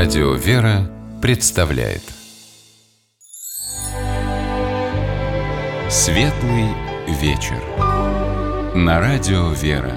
Радио «Вера» представляет Светлый вечер на Радио «Вера».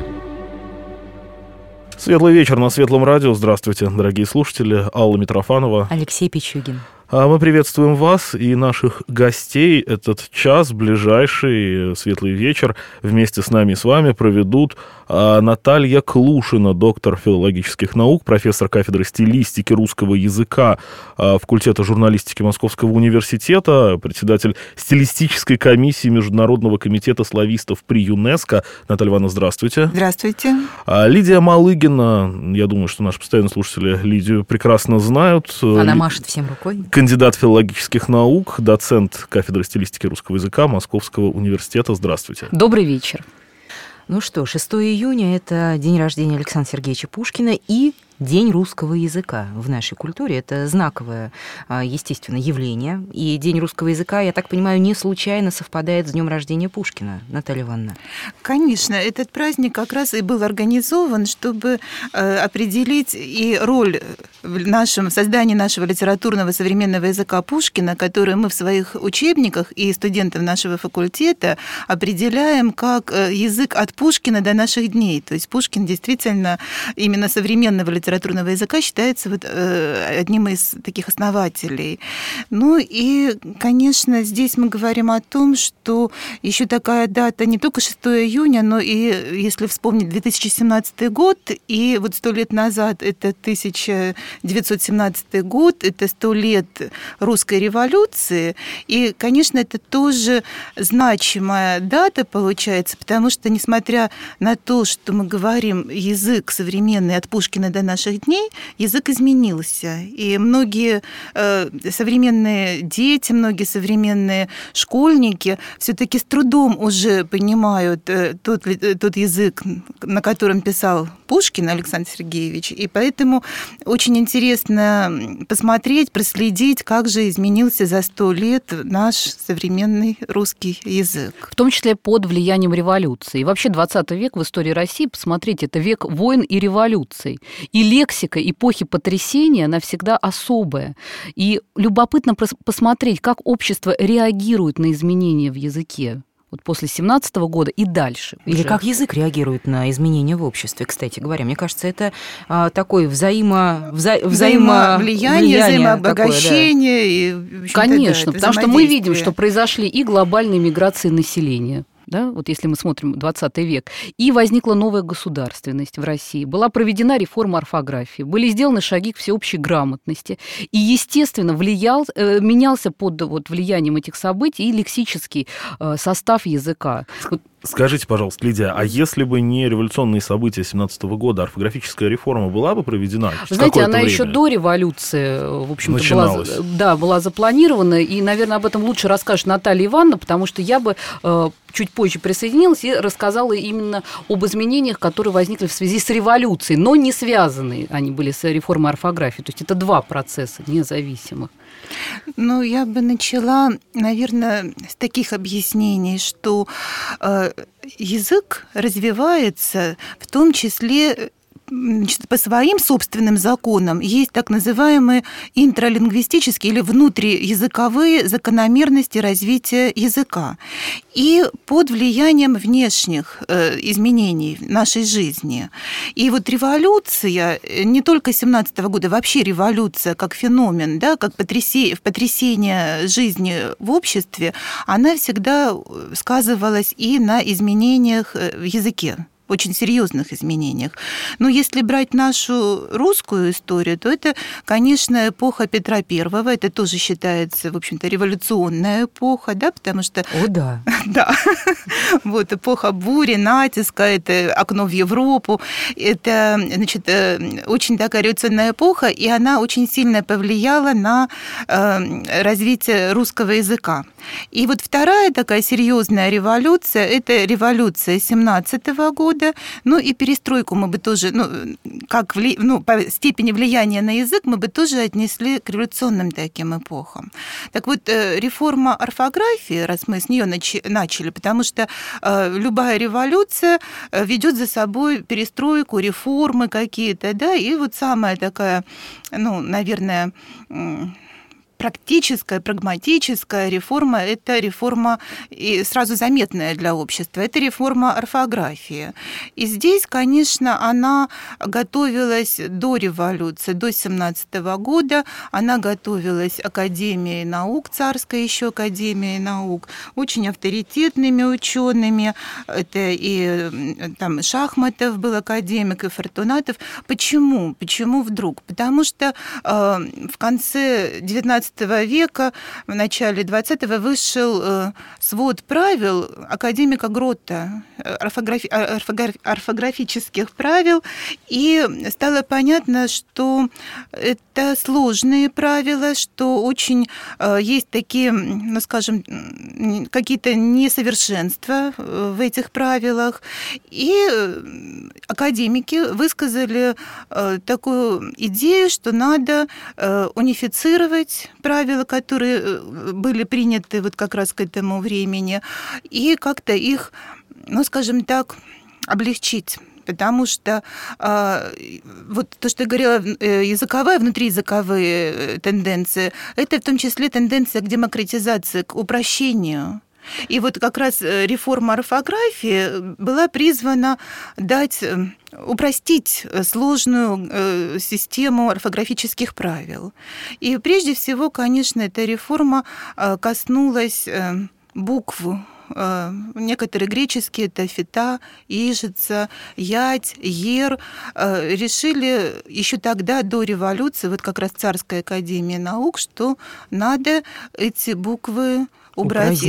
Светлый вечер на Светлом радио. Здравствуйте, дорогие слушатели. Алла Митрофанова. Алексей Пичугин. Мы приветствуем вас и наших гостей. Этот час, ближайший светлый вечер, вместе с нами и с вами проведут Наталья Клушина, доктор филологических наук, профессор кафедры стилистики русского языка факультета журналистики Московского университета, председатель стилистической комиссии Международного комитета славистов при ЮНЕСКО. Наталья Ивановна, здравствуйте. Здравствуйте. Лидия Малыгина, я думаю, что наши постоянные слушатели Лидию прекрасно знают. Она машет всем рукой. Кандидат филологических наук, доцент кафедры стилистики русского языка Московского университета. Здравствуйте. Добрый вечер. Ну что, 6 июня – это день рождения Александра Сергеевича Пушкина и День русского языка в нашей культуре. Это знаковое, естественно, явление. И День русского языка, я так понимаю, не случайно совпадает с днем рождения Пушкина. Наталья Ивановна. Конечно, этот праздник как раз и был организован, чтобы определить и роль в создании нашего литературного современного языка Пушкина, который мы в своих учебниках и студентов нашего факультета определяем как язык от Пушкина до наших дней. То есть Пушкин действительно именно современного литературного языка считается одним из таких основателей. Ну и, конечно, здесь мы говорим о том, что еще такая дата не только 6 июня, но и, если вспомнить 2017 год, и вот 100 лет назад это 1917 год, это 100 лет русской революции, и, конечно, это тоже значимая дата получается, потому что, несмотря на то, что мы говорим язык современный от Пушкина до наших дней, язык изменился. И многие современные дети, многие современные школьники все-таки с трудом уже понимают тот язык, на котором писал Пушкин Александр Сергеевич. И поэтому очень интересно посмотреть, проследить, как же изменился за 100 лет наш современный русский язык. В том числе под влиянием революции. И вообще 20 век в истории России, посмотрите, это век войн и революций. И лексика эпохи потрясения, она всегда особая. И любопытно посмотреть, как общество реагирует на изменения в языке. Вот после 17 года и дальше. Или как язык реагирует на изменения в обществе, кстати говоря. Мне кажется, это такое взаимовлияние, взаимообогащение. Такое, да. Конечно, потому что мы видим, что произошли и глобальные миграции населения. Да, вот если мы смотрим 20 век, и возникла новая государственность в России, была проведена реформа орфографии, были сделаны шаги к всеобщей грамотности, и, естественно, менялся под влиянием этих событий и лексический состав языка. Скажите, пожалуйста, Лидия, а если бы не революционные события 17 года, орфографическая реформа была бы проведена? Вы знаете, она еще до революции, в общем-то, была запланирована, и, наверное, об этом лучше расскажет Наталья Ивановна, потому что я бы чуть позже присоединилась и рассказала именно об изменениях, которые возникли в связи с революцией, но не связанные они были с реформой орфографии. То есть это два процесса независимых. Ну, я бы начала, наверное, с таких объяснений, что язык развивается в том числе по своим собственным законам. Есть так называемые интралингвистические или внутриязыковые закономерности развития языка. И под влиянием внешних изменений в нашей жизни. И вот революция, не только 17 года, вообще революция как феномен, да, как потрясение жизни в обществе, она всегда сказывалась и на изменениях в языке. Очень серьезных изменениях. Но если брать нашу русскую историю, то это, конечно, эпоха Петра I. Это тоже считается, в общем-то, революционная эпоха, да, потому что... О, да. Да. Вот эпоха бури, натиска, это окно в Европу. Это, значит, очень такая революционная эпоха, и она очень сильно повлияла на развитие русского языка. И вот вторая такая серьезная революция – это революция 17 года, года. Ну и перестройку мы бы тоже, по степени влияния на язык мы бы тоже отнесли к революционным таким эпохам. Так вот, реформа орфографии, раз мы с нее начали, потому что любая революция ведет за собой перестройку, реформы какие-то, да, и вот самая такая, наверное, практическая, прагматическая реформа – это реформа и сразу заметная для общества, это реформа орфографии. И здесь, конечно, она готовилась до революции, до 17 года, она готовилась Академией наук, царской еще Академией наук, очень авторитетными учеными, это и там Шахматов был академик, и Фортунатов. Почему? Почему вдруг? Потому что в конце 19 века, в начале 20-го вышел свод правил академика Грота, орфографических правил, и стало понятно, что это сложные правила, что очень есть такие, какие-то несовершенства в этих правилах, и академики высказали такую идею, что надо унифицировать правила, которые были приняты вот как раз к этому времени, и как-то их, облегчить. Потому что вот то, что я говорила, языковая, внутриязыковые тенденции, это в том числе тенденция к демократизации, к упрощению. И вот как раз реформа орфографии была призвана упростить сложную систему орфографических правил. И прежде всего, конечно, эта реформа коснулась букв. Некоторые греческие, это фета, ижица, ять, ер, решили еще тогда, до революции, вот как раз Царская академия наук, что надо эти буквы упразднить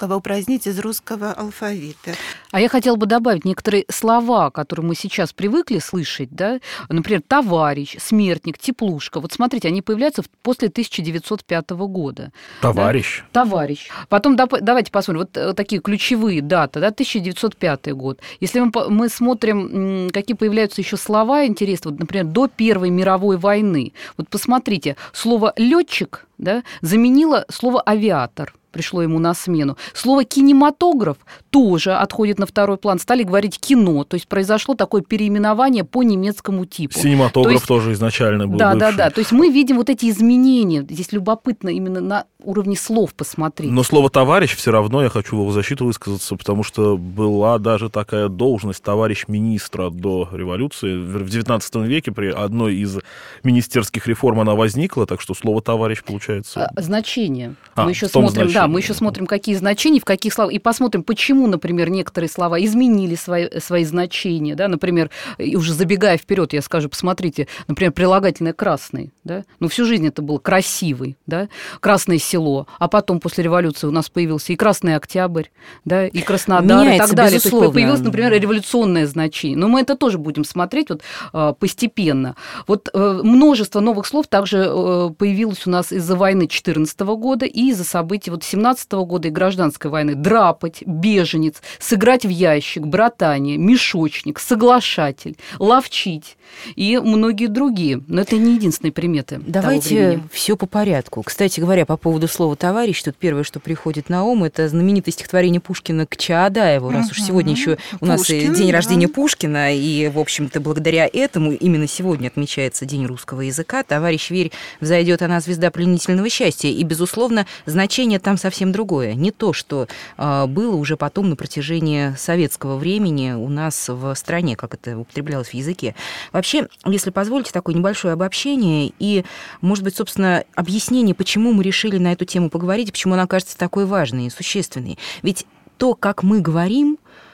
из русского алфавита. А я хотела бы добавить некоторые слова, которые мы сейчас привыкли слышать, да, например, товарищ, смертник, теплушка. Вот смотрите, они появляются после 1905 года. Товарищ. Да? Товарищ. Потом давайте посмотрим, вот такие ключевые даты, да, 1905 год. Если мы смотрим, какие появляются еще слова интересные, вот, например, до Первой мировой войны. Вот посмотрите, слово «летчик», да, заменило слово «авиатор». Пришло ему на смену. Слово «кинематограф» тоже отходит на второй план. Стали говорить «кино». То есть произошло такое переименование по немецкому типу. Синематограф тоже изначально был бывший. Да. То есть мы видим вот эти изменения. Здесь любопытно именно на уровне слов посмотреть. Но слово «товарищ» все равно, я хочу в его защиту высказаться, потому что была даже такая должность товарищ министра до революции. В XIX веке при одной из министерских реформ она возникла, так что слово «товарищ» получается... Значение. Мы еще смотрим, да, мы еще смотрим, какие значения, в каких словах, и посмотрим, почему, например, некоторые слова изменили свои значения, да, например, и уже забегая вперед, я скажу, посмотрите, например, прилагательное «красный», да, всю жизнь это был «красивый», да, «Красное село», а потом после революции у нас появился и «Красный Октябрь», да, и «Краснодар», меняется, и так далее, безусловно. То есть появилось, например, революционное значение, но мы это тоже будем смотреть вот постепенно. Вот множество новых слов также появилось у нас из-за войны 14 года и из-за событий вот 17 года и гражданской войны. Драпать, беженец, сыграть в ящик, братание, мешочник, соглашатель, ловчить и многие другие. Но это не единственные приметы. Давайте все по порядку. Кстати говоря, по поводу слова «товарищ», тут первое, что приходит на ум, это знаменитое стихотворение Пушкина к Чаадаеву, раз уж сегодня еще у нас день рождения Пушкина, и, в общем-то, благодаря этому именно сегодня отмечается День русского языка. «Товарищ, верь, взойдет она звезда пленительного счастья». И, безусловно, значение там совсем другое. Не то, что было уже потом на протяжении советского времени у нас в стране, как это употреблялось в языке. Вообще, если позволите, такое небольшое обобщение и, может быть, собственно, объяснение, почему мы решили на эту тему поговорить, почему она кажется такой важной и существенной. Ведь то, как мы говорим,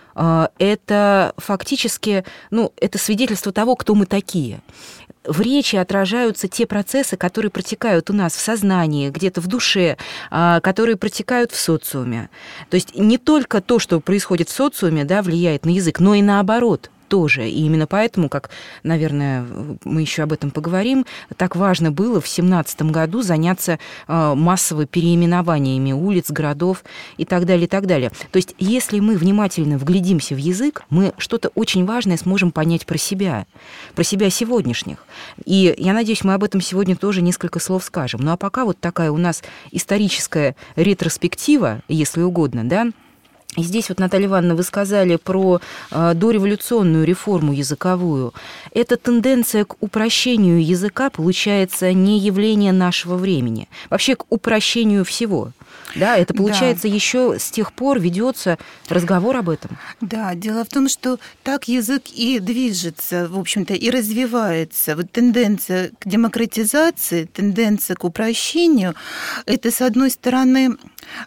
это фактически, это свидетельство того, кто мы такие. В речи отражаются те процессы, которые протекают у нас в сознании, где-то в душе, которые протекают в социуме. То есть не только то, что происходит в социуме, да, влияет на язык, но и наоборот. тоже. И именно поэтому, как, наверное, мы еще об этом поговорим, так важно было в 17 году заняться массово переименованиями улиц, городов и так далее, и так далее. То есть, если мы внимательно вглядимся в язык, мы что-то очень важное сможем понять про себя сегодняшних. И я надеюсь, мы об этом сегодня тоже несколько слов скажем. Ну а пока вот такая у нас историческая ретроспектива, если угодно, да. И здесь вот, Наталья Ивановна, вы сказали про дореволюционную реформу языковую. Эта тенденция к упрощению языка, получается, не явление нашего времени. Вообще к упрощению всего. Да, это получается еще с тех пор ведется разговор об этом. Да, дело в том, что так язык и движется, в общем-то, и развивается. Вот тенденция к демократизации, тенденция к упрощению, это, с одной стороны,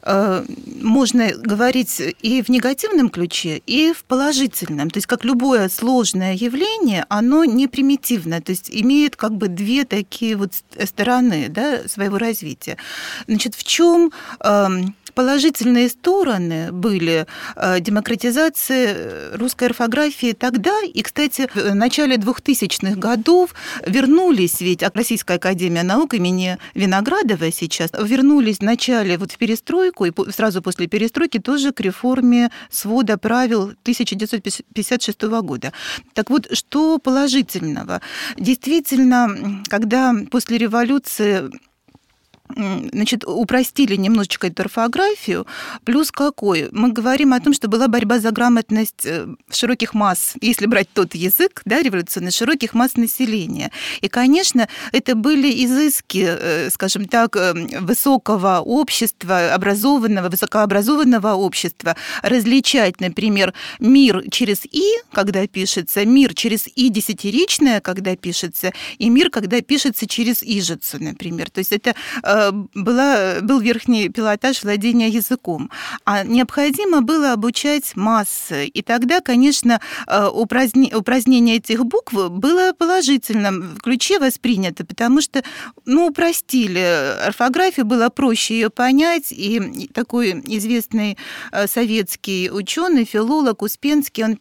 можно говорить и в негативном ключе, и в положительном. То есть, как любое сложное явление, оно не примитивно, то есть имеет как бы две такие вот стороны, да, своего развития. Значит, в чем положительные стороны были демократизации русской орфографии тогда, и, кстати, в начале 2000-х годов вернулись, ведь Российская академия наук имени Виноградова сейчас, вернулись в начале вот в перестройку, и сразу после перестройки тоже к реформе свода правил 1956 года. Так вот, что положительного? Действительно, когда после революции упростили немножечко эту орфографию. Плюс какой? Мы говорим о том, что была борьба за грамотность широких масс, если брать тот язык, да, революционный, широких масс населения. И, конечно, это были изыски, скажем так, высокого общества, высокообразованного общества, различать, например, мир через «и», когда пишется, мир через «и» десятиричное, когда пишется, и мир, когда пишется через «ижицу», например. То есть это был верхний пилотаж владения языком. А необходимо было обучать массы. И тогда, конечно, упразднение этих букв было положительным в ключе воспринято, потому что, упростили орфографию, было проще ее понять. И такой известный советский ученый, филолог Успенский, он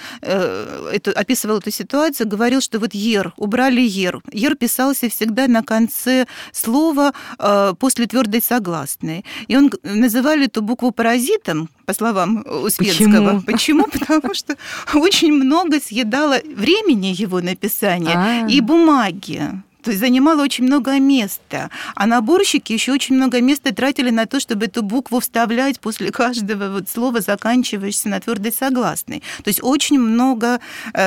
описывал эту ситуацию, говорил, что вот убрали «ер». «Ер» писался всегда на конце слова после твердой согласной. И он называли эту букву паразитом, по словам Успенского. Почему? Потому что очень много съедало времени его написания и бумаги. То есть занимало очень много места. А наборщики еще очень много места тратили на то, чтобы эту букву вставлять после каждого слова, заканчивающегося на твердой согласной. То есть очень много,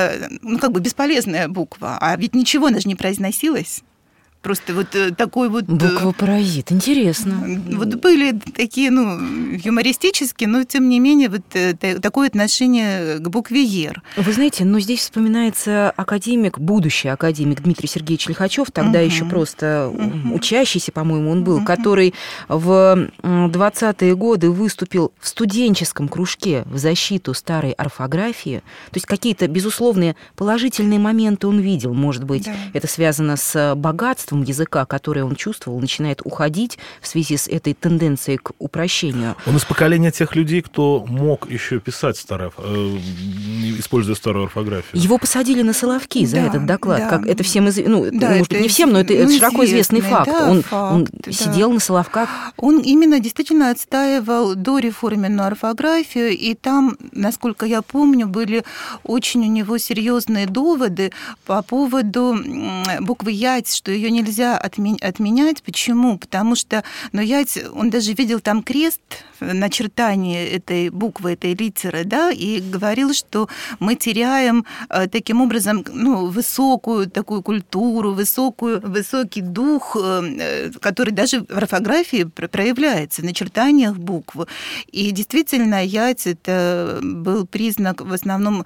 бесполезная буква. А ведь ничего, она же не произносилась. Просто вот такой вот... Буква-паразит, интересно. Вот были такие, юмористические, но, тем не менее, такое отношение к букве «ер». Вы знаете, здесь вспоминается будущий академик Дмитрий Сергеевич Лихачев, тогда еще просто учащийся, по-моему, он был, который в 20-е годы выступил в студенческом кружке в защиту старой орфографии. То есть какие-то, безусловные, положительные моменты он видел. Может быть, это связано с богатством языка, которое он чувствовал, начинает уходить в связи с этой тенденцией к упрощению. Он из поколения тех людей, кто мог еще писать используя старую орфографию. Его посадили на Соловки за этот доклад. Да. Как это всем известно. Может быть, не всем, но это широко известный факт. Он сидел на Соловках. Он именно действительно отстаивал дореформенную орфографию, и там, насколько я помню, были очень у него серьезные доводы по поводу буквы «ять», что ее нельзя отменять. Почему? Потому что, «ять», он даже видел там крест в начертании этой буквы, этой литеры, да, и говорил, что мы теряем таким образом высокую такую культуру, высокий дух, который даже в орфографии проявляется, в начертаниях букв. И действительно, «ять» — это был признак в основном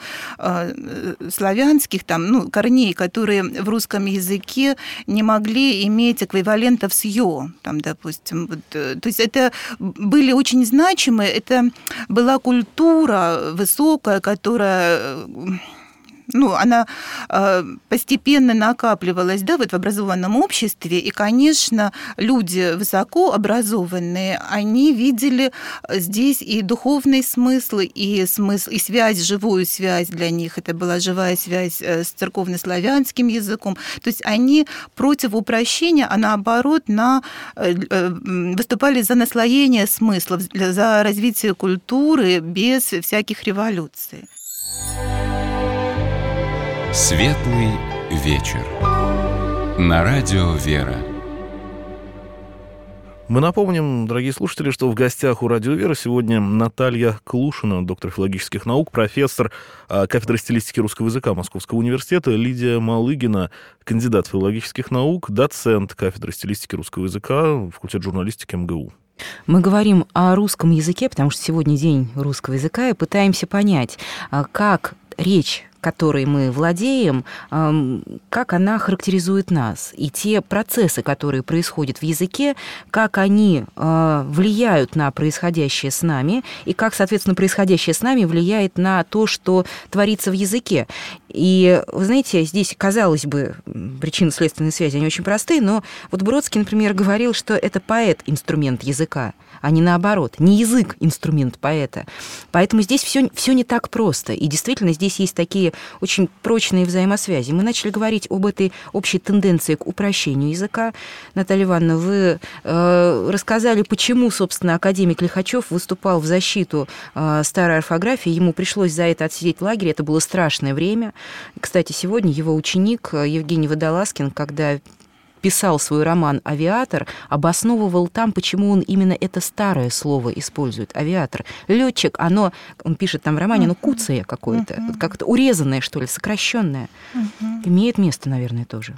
славянских корней, которые в русском языке не могли иметь эквивалентов с «ё», допустим. То есть это были очень значимые, это была культура высокая, которая она постепенно накапливалась, да, вот в образованном обществе, и, конечно, люди высокообразованные, они видели здесь и духовный смысл, и связь, живую связь для них, это была живая связь с церковно-славянским языком, то есть они против упрощения, а наоборот выступали за наслоение смыслов, за развитие культуры без всяких революций. Светлый вечер. На радио «Вера». Мы напомним, дорогие слушатели, что в гостях у «Радио Вера» сегодня Наталья Клушина, доктор филологических наук, профессор кафедры стилистики русского языка Московского университета, Лидия Малыгина, кандидат филологических наук, доцент кафедры стилистики русского языка, факультет журналистики МГУ. Мы говорим о русском языке, потому что сегодня день русского языка, и пытаемся понять, как речь, которой мы владеем, как она характеризует нас. И те процессы, которые происходят в языке, как они влияют на происходящее с нами, и как, соответственно, происходящее с нами влияет на то, что творится в языке. И, вы знаете, здесь, казалось бы, причинно-следственные связи, они очень простые, но вот Бродский, например, говорил, что это поэт – инструмент языка, а не наоборот. Не язык – инструмент поэта. Поэтому здесь все не так просто. И действительно, здесь есть такие очень прочные взаимосвязи. Мы начали говорить об этой общей тенденции к упрощению языка. Наталья Ивановна, вы рассказали, почему, собственно, академик Лихачев выступал в защиту старой орфографии. Ему пришлось за это отсидеть в лагере. Это было страшное время. Кстати, сегодня его ученик Евгений Водолазкин, когда писал свой роман «Авиатор», обосновывал там, почему он именно это старое слово использует. Авиатор. Летчик, он пишет там в романе, куцое какое-то, как-то урезанное, что ли, сокращенное. Имеет место, наверное, тоже.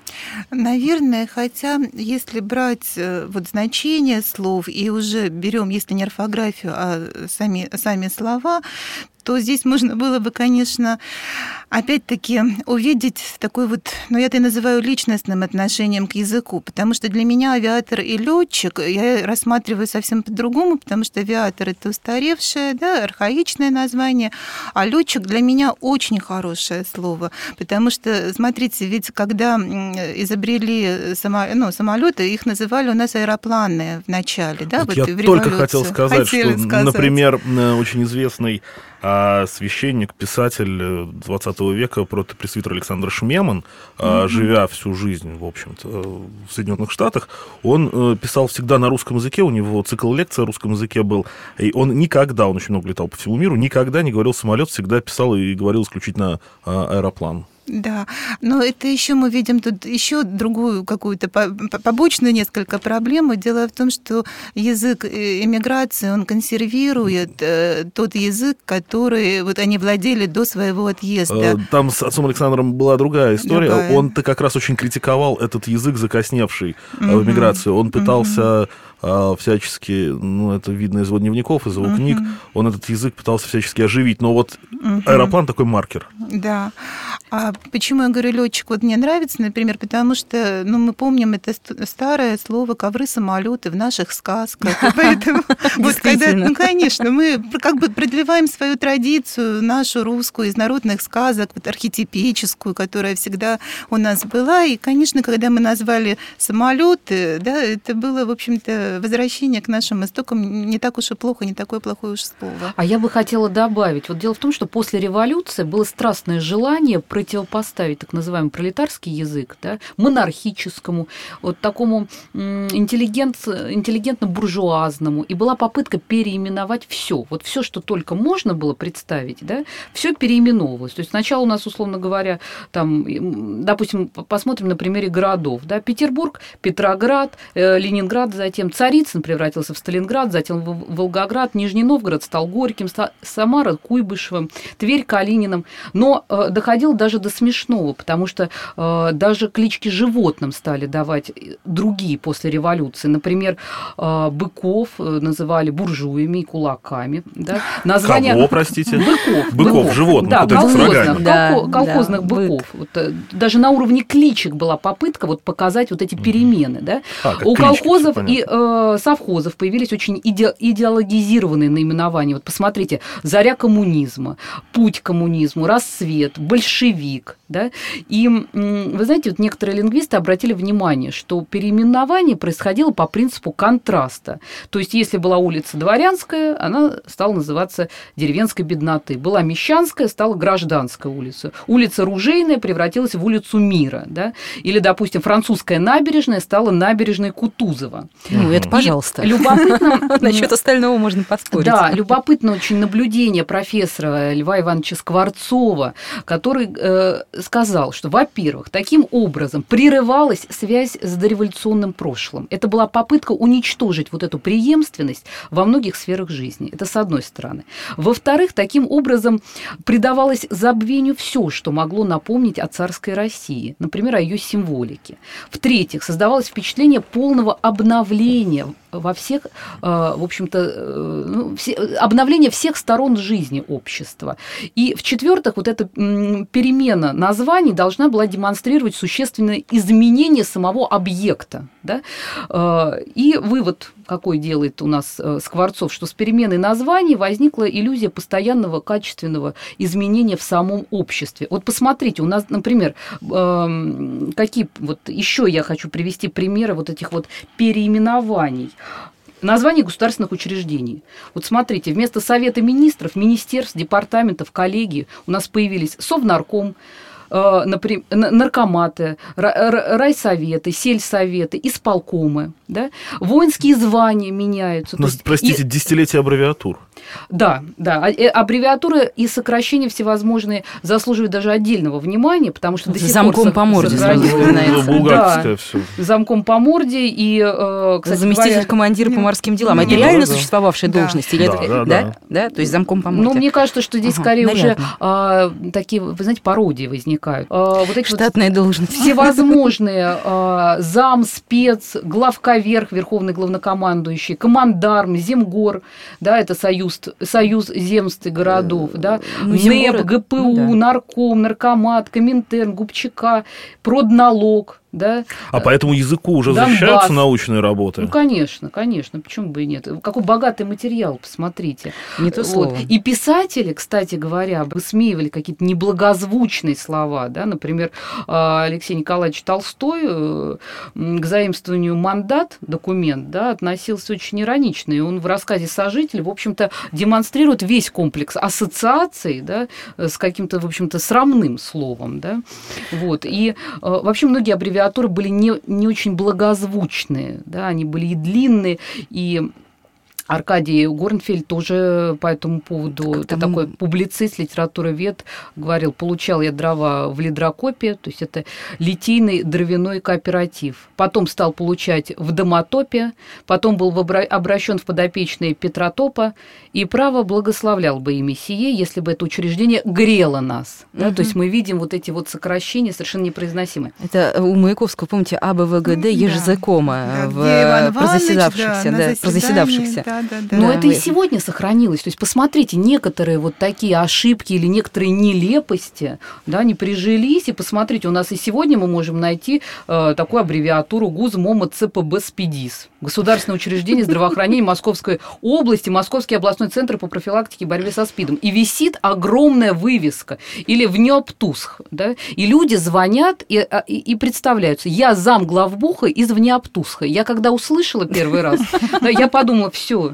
Наверное, хотя если брать значение слов и уже берем, если не орфографию, а сами слова, то здесь можно было бы, конечно, опять-таки увидеть такой я это называю личностным отношением к языку, потому что для меня авиатор и летчик я рассматриваю совсем по-другому, потому что авиатор — это устаревшее, да, архаичное название, а летчик для меня очень хорошее слово, потому что, смотрите, ведь когда изобрели самолеты, их называли у нас аэропланы в начале, да, я только хотел сказать, что, например, очень известный священник, писатель 20 века, протопресвитер Александр Шмеман, живя всю жизнь, в общем-то, в Соединенных Штатах, он писал всегда на русском языке, у него цикл лекций о русском языке был, и он очень много летал по всему миру, никогда не говорил самолет, всегда писал и говорил исключительно аэроплан. Да, но это еще мы видим тут еще другую какую-то побочную несколько проблему. Дело в том, что язык эмиграции, он консервирует тот язык, который они владели до своего отъезда. Там с отцом Александром была другая история. Он-то как раз очень критиковал этот язык, закосневший в эмиграции. Он пытался всячески, это видно из его дневников, из его книг, он этот язык пытался всячески оживить. Но аэроплан такой маркер. Да. А почему я говорю летчик? Мне нравится, например, потому что, мы помним это старое слово ковры-самолеты в наших сказках. Поэтому когда, конечно, мы как бы продлеваем свою традицию, нашу русскую, из народных сказок, архетипическую, которая всегда у нас была. И, конечно, когда мы назвали самолеты, да, это было, в общем-то, возвращение к нашим истокам не так уж и плохо, не такое плохое уж слово. А я бы хотела добавить. Дело в том, что после революции было страстное желание противопоставить так называемый пролетарский язык, да, монархическому, такому интеллигентно-буржуазному. И была попытка переименовать все. Все, что только можно было представить, да, все переименовывалось. То есть сначала у нас, условно говоря, допустим, посмотрим на примере городов. Да, Петербург, Петроград, Ленинград, затем Царицын превратился в Сталинград, затем Волгоград, Нижний Новгород стал Горьким, Самара Куйбышевым, Тверь Калининым. Но доходило даже до смешного, потому что даже клички животным стали давать другие после революции. Например, быков называли буржуями и кулаками. Да? Название... Кого, простите? Быков, животных. Да, колхозных быков. Даже на уровне кличек была попытка показать эти перемены. Да? У колхозов и совхозов появились очень идеологизированные наименования. Вот посмотрите, «Заря коммунизма», «Путь к коммунизму», «Рассвет», «Большевик». Да? И вы знаете, вот некоторые лингвисты обратили внимание, что переименование происходило по принципу контраста. То есть, если была улица Дворянская, она стала называться деревенской бедноты. Была Мещанская, стала Гражданская улица. Улица Ружейная превратилась в улицу Мира. Да? Или, допустим, Французская набережная стала набережной Кутузова. Ну, это пожалуйста. Любопытно... Насчет остального можно поспорить. Да, любопытно очень наблюдение профессора Льва Ивановича Скворцова, который сказал, что, во-первых, таким образом прерывалась связь с дореволюционным прошлым. Это была попытка уничтожить вот эту преемственность во многих сферах жизни. Это с одной стороны. Во-вторых, таким образом придавалось забвению все, что могло напомнить о царской России, например, о ее символике. В-третьих, создавалось впечатление полного обновления во всех, в общем-то, обновление всех сторон жизни общества. И в-четвертых, вот эта перемена названий должна была демонстрировать существенное изменение самого объекта. Да? И вывод, какой делает у нас Скворцов, что с переменой названий возникла иллюзия постоянного качественного изменения в самом обществе. Вот посмотрите, у нас, например, какие вот еще я хочу привести примеры вот этих вот переименований. Название государственных учреждений. Вот смотрите, вместо Совета министров, министерств, департаментов, коллегий у нас появились Совнарком, например, наркоматы, райсоветы, сельсоветы, исполкомы. Да? Воинские звания меняются. Но, простите, десятилетие аббревиатур. Да, да. Аббревиатуры и сокращения всевозможные заслуживают даже отдельного внимания, потому что до сих пор... Замком по морде булгарское все. Замком по морде и, кстати, заместитель командира по морским делам. Это реально существовавшая должность? Да? То есть замком по морде. Ну, мне кажется, что здесь скорее уже такие, вы знаете, пародии возникают. Штатная должность. Всевозможные зам, спец, главковерх, верховный главнокомандующий, командарм, земгор, да, это союз земств и городов, да, НЭП, ГПУ, нарком, наркомат, Коминтерн, Губчака, продналог. Да? А по этому языку уже защищаются научные работы? Ну, конечно, конечно, почему бы и нет. Какой богатый материал, посмотрите. Не то слово. И писатели, кстати говоря, высмеивали какие-то неблагозвучные слова. Да? Например, Алексей Николаевич Толстой к заимствованию «мандат», документ, да, относился очень иронично. И он в рассказе «Сожитель», в общем-то, демонстрирует весь комплекс ассоциаций, да, с каким-то, в общем-то, срамным словом. Да? Вот. И вообще многие аббревиатуры были не очень благозвучные, да, они были и длинные, и Аркадий Горнфельд тоже по этому поводу, это такой публицист, литературовед, говорил, получал я дрова в лидрокопе, то есть это литейный дровяной кооператив. Потом стал получать в домотопе, потом был обращен в подопечные Петротопа, и право благословлял бы ими сие, если бы это учреждение грело нас. Да? То есть мы видим вот эти вот сокращения совершенно непроизносимые. Это у Маяковского, помните, АБВГД ежезакома про заседавшихся. Но это и сегодня сохранилось. То есть посмотрите, некоторые вот такие ошибки или некоторые нелепости, да, не прижились. И посмотрите, у нас и сегодня мы можем найти такую аббревиатуру ГУЗ МОМА ЦПБ СПИДИС. Государственное учреждение здравоохранения Московской области, Московский областной центр по профилактике и борьбе со СПИДом. И висит огромная вывеска. Или в Внеоптусх. Да? И люди звонят и представляются. Я зам главбуха из Внеоптусха. Я когда услышала первый раз, я подумала, все.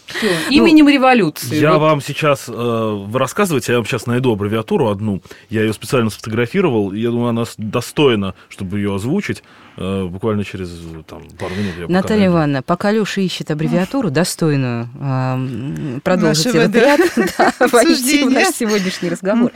Именем революции. Я вам сейчас рассказывать, я вам сейчас найду аббревиатуру одну. Я ее специально сфотографировал. Я думаю, она достойна, чтобы ее озвучить. Буквально через пару минут. Наталья Ивановна, пока Лёша ищет аббревиатуру достойную, продолжить этот ряд, войти в наш сегодняшний разговор.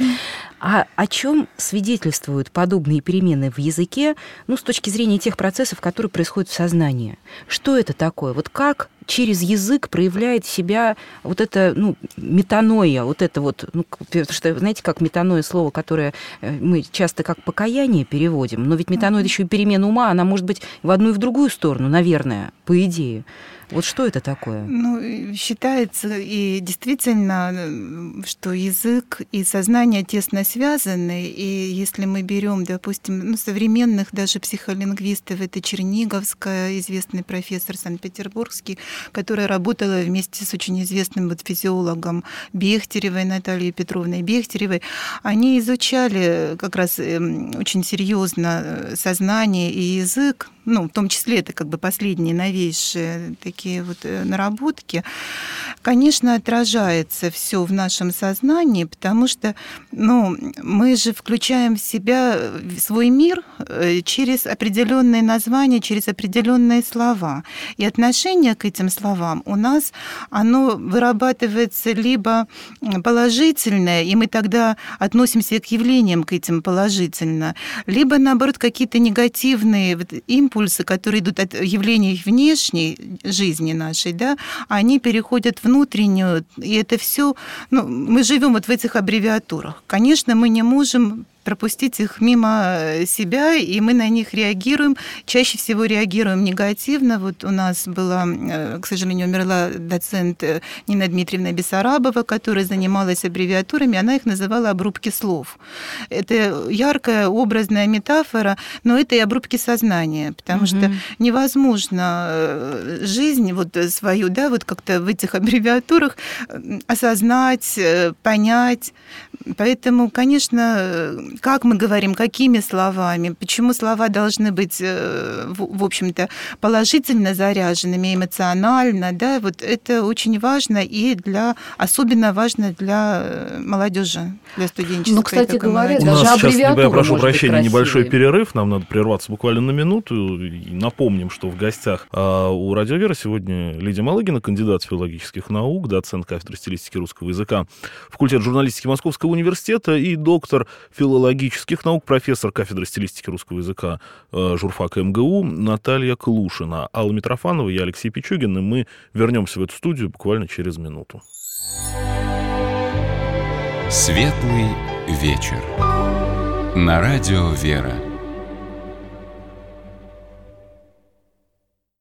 А о чем свидетельствуют подобные перемены в языке, с точки зрения тех процессов, которые происходят в сознании? Что это такое? Вот как через язык проявляет себя вот это, метаноя, вот это вот, потому что, знаете, как метаноя слово, которое мы часто как покаяние переводим, но ведь метаноя — это еще и перемена ума, она может быть в одну и в другую сторону, наверное, по идее. Вот что это такое? Ну, считается и действительно, что язык и сознание тесно связаны. И если мы берем, допустим, современных даже психолингвистов, это Черниговская, известный профессор санкт-петербургский, которая работала вместе с очень известным физиологом Бехтеревой, Натальей Петровной Бехтеревой, они изучали как раз очень серьезно сознание и язык, в том числе это как бы последние новейшие такие вот наработки. Конечно, отражается все в нашем сознании, потому что, мы же включаем в себя свой мир через определенные названия, через определенные слова. И отношение к этим словам у нас, оно вырабатывается либо положительное, и мы тогда относимся к явлениям к этим положительно, либо, наоборот, какие-то негативные импульсы, которые идут от явлений внешней жизни нашей, да, они переходят в внутреннюю, и это все, мы живем вот в этих аббревиатурах. Конечно, мы не можем пропустить их мимо себя, и мы на них реагируем. Чаще всего реагируем негативно. Вот у нас была, к сожалению, умерла доцент Нина Дмитриевна Бессарабова, которая занималась аббревиатурами, она их называла обрубки слов. Это яркая образная метафора, но это и обрубки сознания, потому что невозможно жизнь вот свою, да, вот как-то в этих аббревиатурах осознать, понять. Поэтому, конечно, как мы говорим, какими словами, почему слова должны быть, в общем-то, положительно заряженными, эмоционально, да, вот это очень важно и особенно важно для молодежи, для студенческой. Кстати говоря, у даже нас сейчас, я прошу может прощения, быть небольшой перерыв, нам надо прерваться буквально на минуту. И напомним, что в гостях у «Радио Вера» сегодня Лидия Малыгина, кандидат филологических наук, доцент кафедры стилистики русского языка факультета журналистики Московского университета и доктор филологических наук, профессор кафедры стилистики русского языка журфака МГУ Наталья Клушина. Алла Митрофанова, я Алексей Пичугин, и мы вернемся в эту студию буквально через минуту. Светлый вечер. На радио «Вера».